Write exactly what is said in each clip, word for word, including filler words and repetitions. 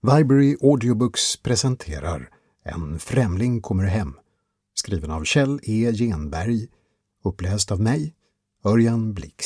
Viberary Audiobooks presenterar En främling kommer hem, skriven av Kjell E. Genberg, uppläst av mig, Örjan Blix.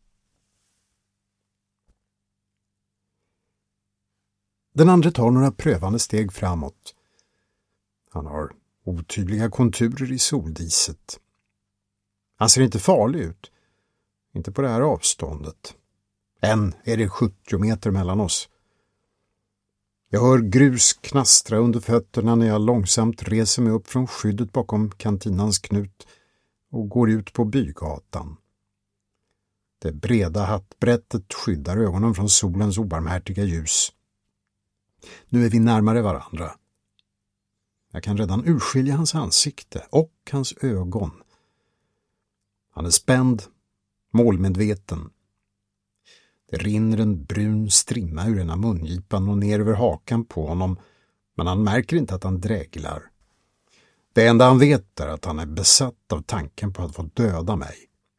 Den andra tar några prövande steg framåt. Han har otydliga konturer i soldiset. Han ser inte farlig ut, inte på det här avståndet. Än är det sjuttio meter mellan oss. Jag hör grus knastra under fötterna när jag långsamt reser mig upp från skyddet bakom kantinans knut och går ut på bygatan. Det breda hattbrättet skyddar ögonen från solens obarmhärtiga ljus. Nu är vi närmare varandra. Jag kan redan urskilja hans ansikte och hans ögon. Han är spänd, målmedveten. Det rinner en brun strimma ur ena mungipan och ner över hakan på honom, men han märker inte att han dräglar. Det enda han vet är att han är besatt av tanken på att få döda mig.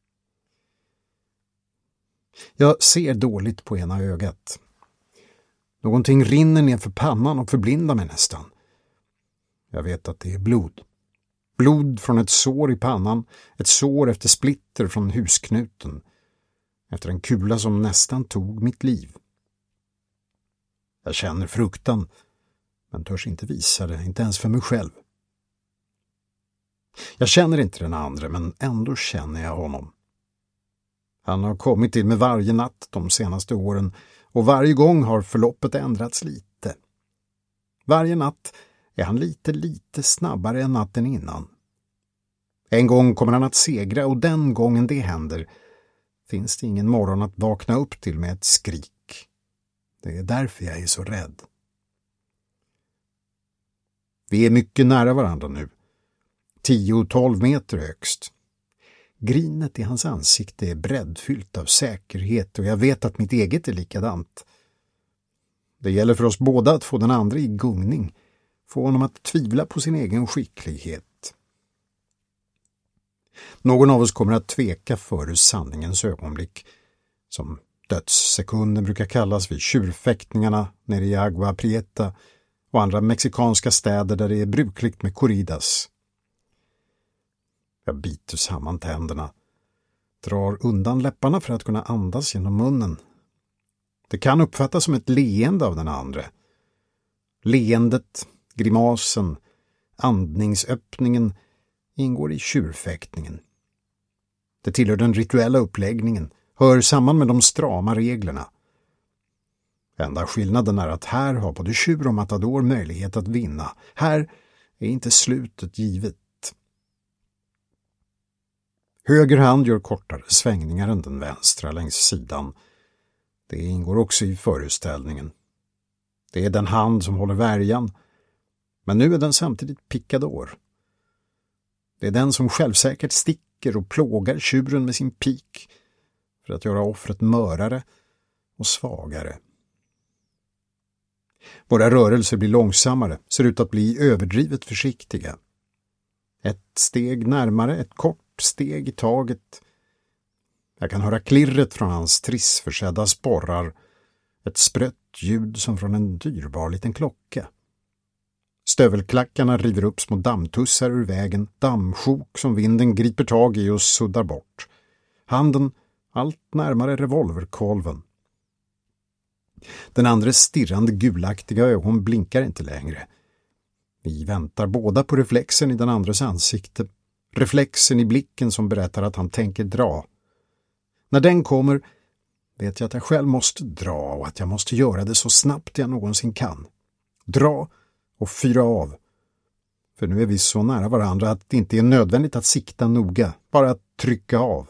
Jag ser dåligt på ena ögat. Någonting rinner ner för pannan och förblindar mig nästan. Jag vet att det är blod. Blod från ett sår i pannan, ett sår efter splitter från husknuten. Efter en kula som nästan tog mitt liv. Jag känner fruktan, men törs inte visa det, inte ens för mig själv. Jag känner inte den andra, men ändå känner jag honom. Han har kommit till mig varje natt de senaste åren, och varje gång har förloppet ändrats lite. Varje natt är han lite, lite snabbare än natten innan. En gång kommer han att segra, och den gången det händer finns det ingen morgon att vakna upp till med ett skrik. Det är därför jag är så rädd. Vi är mycket nära varandra nu. tio tolv meter högst. Grinet i hans ansikte är breddfyllt av säkerhet, och jag vet att mitt eget är likadant. Det gäller för oss båda att få den andra i gungning. Få honom att tvivla på sin egen skicklighet. Någon av oss kommer att tveka före sanningens ögonblick, som dödssekunden brukar kallas vid tjurfäktningarna nere i Agua Prieta och andra mexikanska städer där det är brukligt med corridas. Jag biter samman tänderna, drar undan läpparna för att kunna andas genom munnen. Det kan uppfattas som ett leende av den andra. Leendet, grimasen, andningsöppningen ingår i tjurfäktningen. Det tillhör den rituella uppläggningen, hör samman med de strama reglerna. Enda skillnaden är att här har både tjur och matador möjlighet att vinna. Här är inte slutet givet. Höger hand gör kortare svängningar än den vänstra längs sidan. Det ingår också i föreställningen. Det är den hand som håller värjan, men nu är den samtidigt pickador. Det är den som självsäkert sticker och plågar tjuren med sin pik för att göra offret mörare och svagare. Våra rörelser blir långsammare, ser ut att bli överdrivet försiktiga. Ett steg närmare, ett kort steg i taget. Jag kan höra klirret från hans trissförsedda sporrar, ett sprött ljud som från en dyrbar liten klocka. Stövelklackarna river upp små dammtussar ur vägen, dammsjok som vinden griper tag i och suddar bort. Handen allt närmare revolverkolven. Den andra stirrande gulaktiga ögon blinkar inte längre. Vi väntar båda på reflexen i den andres ansikte. Reflexen i blicken som berättar att han tänker dra. När den kommer vet jag att jag själv måste dra och att jag måste göra det så snabbt jag någonsin kan. Dra och fyra av. För nu är vi så nära varandra att det inte är nödvändigt att sikta noga, bara att trycka av.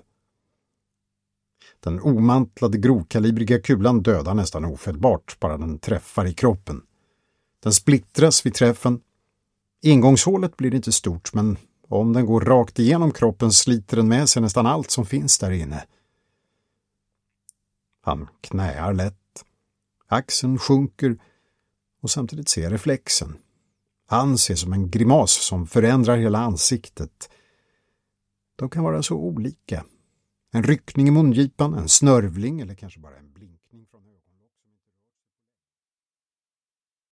Den omantlade grovkalibriga kulan dödar nästan ofelbart, bara den träffar i kroppen. Den splittras vid träffen. Ingångshålet blir inte stort, men om den går rakt igenom kroppen sliter den med sig nästan allt som finns där inne. Han knäar lätt. Axeln sjunker och samtidigt ser reflexen. Han ser som en grimas som förändrar hela ansiktet. De kan vara så olika. En ryckning i mungipan, en snörvling eller kanske bara en blick.